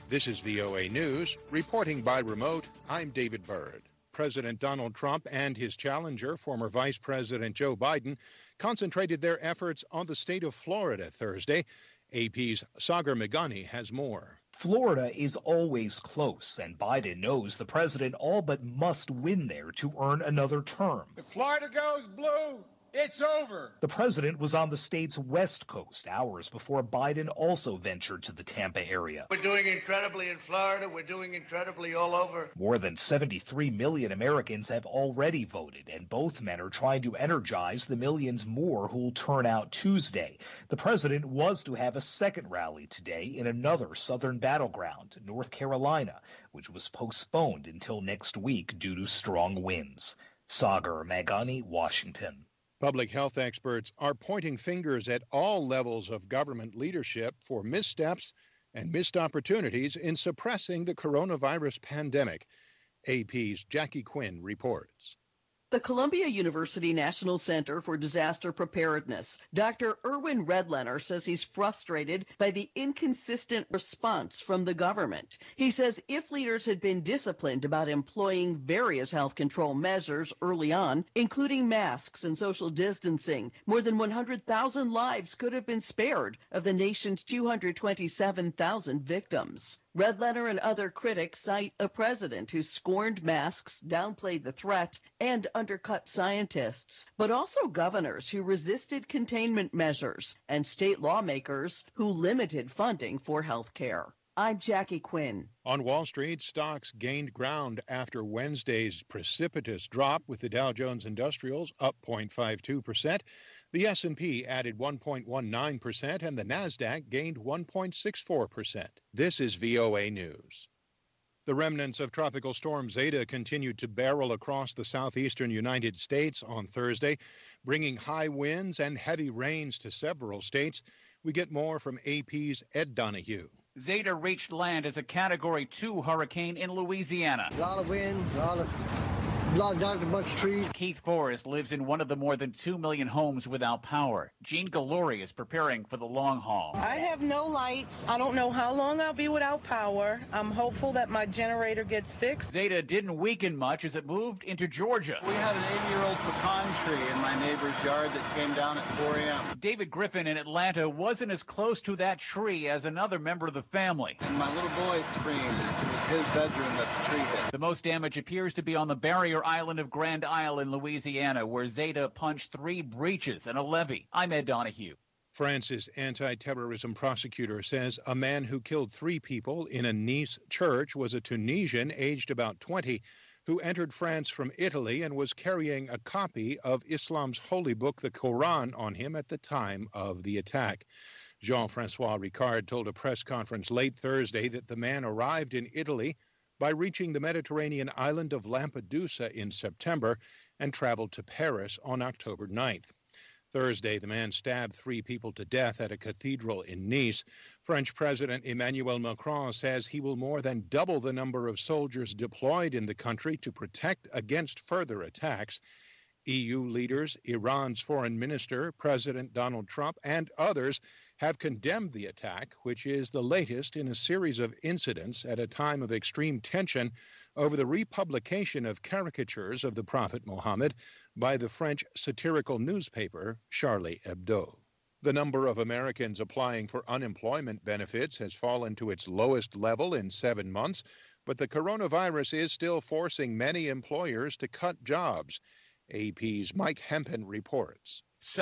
This is VOA News. Reporting by remote, I'm David Byrd. President Donald Trump and his challenger, former Vice President Joe Biden, concentrated their efforts on the state of Florida Thursday. AP's Sagar Meghani has more. Florida is always close, and Biden knows the president all but must win there to earn another term. If Florida goes blue, it's over. The president was on the state's west coast hours before Biden also ventured to the Tampa area. We're doing incredibly in Florida. We're doing incredibly all over. More than 73 million Americans have already voted, and both men are trying to energize the millions more who'll turn out Tuesday. The president was to have a second rally today in another southern battleground, North Carolina, which was postponed until next week due to strong winds. Sagar Meghani, Washington. Public health experts are pointing fingers at all levels of government leadership for missteps and missed opportunities in suppressing the coronavirus pandemic. AP's Jackie Quinn reports. The Columbia University National Center for Disaster Preparedness, Dr. Erwin Redlener, says he's frustrated by the inconsistent response from the government. He says if leaders had been disciplined about employing various health control measures early on, including masks and social distancing, more than 100,000 lives could have been spared of the nation's 227,000 victims. Redlener and other critics cite a president who scorned masks, downplayed the threat, and undercut scientists, but also governors who resisted containment measures and state lawmakers who limited funding for health care. I'm Jackie Quinn. On Wall Street, stocks gained ground after Wednesday's precipitous drop, with the Dow Jones Industrials up 0.52%. The S&P added 1.19%, and the Nasdaq gained 1.64%. This is VOA News. The remnants of Tropical Storm Zeta continued to barrel across the southeastern United States on Thursday, bringing high winds and heavy rains to several states. We get more from AP's Ed Donahue. Zeta reached land as a Category 2 hurricane in Louisiana. A lot of wind, a lot of down a bunch of trees. Keith Forrest lives in one of the more than 2 million homes without power. Jean Galori is preparing for the long haul. I have no lights. I don't know how long I'll be without power. I'm hopeful that my generator gets fixed. Zeta didn't weaken much as it moved into Georgia. We had an 80-year-old pecan tree in my neighbor's yard that came down at 4 a.m. David Griffin in Atlanta wasn't as close to that tree as another member of the family. And my little boy screamed. It was his bedroom that the tree hit. The most damage appears to be on the barrier island of Grand Isle in Louisiana, where Zeta punched 3 breaches and a levee. I'm Ed Donahue. France's anti-terrorism prosecutor says a man who killed 3 people in a Nice church was a Tunisian aged about 20 who entered France from Italy and was carrying a copy of Islam's holy book, the Quran, on him at the time of the attack. Jean-Francois Ricard told a press conference late Thursday that the man arrived in Italy by reaching the Mediterranean island of Lampedusa in September and traveled to Paris on October 9th. Thursday, the man stabbed 3 people to death at a cathedral in Nice. French President Emmanuel Macron says he will more than double the number of soldiers deployed in the country to protect against further attacks. EU leaders, Iran's foreign minister, President Donald Trump, and others have condemned the attack, which is the latest in a series of incidents at a time of extreme tension over the republication of caricatures of the Prophet Muhammad by the French satirical newspaper Charlie Hebdo. The number of Americans applying for unemployment benefits has fallen to its lowest level in 7 months, but the coronavirus is still forcing many employers to cut jobs. AP's Mike Hempen reports.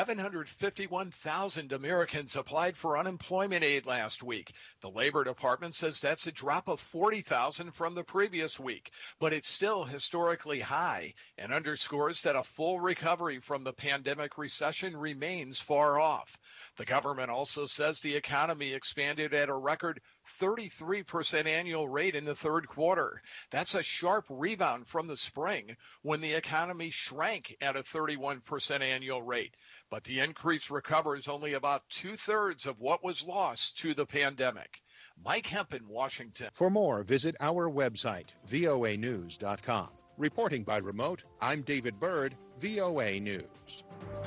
751,000 Americans applied for unemployment aid last week. The Labor Department says that's a drop of 40,000 from the previous week, but it's still historically high and underscores that a full recovery from the pandemic recession remains far off. The government also says the economy expanded at a record 33% annual rate in the third quarter. That's a sharp rebound from the spring when the economy shrank at a 31% annual rate. But the increase recovers only about 2/3 of what was lost to the pandemic. Mike Hempen, Washington. For more, visit our website, voanews.com. Reporting by remote, I'm David Byrd, VOA News.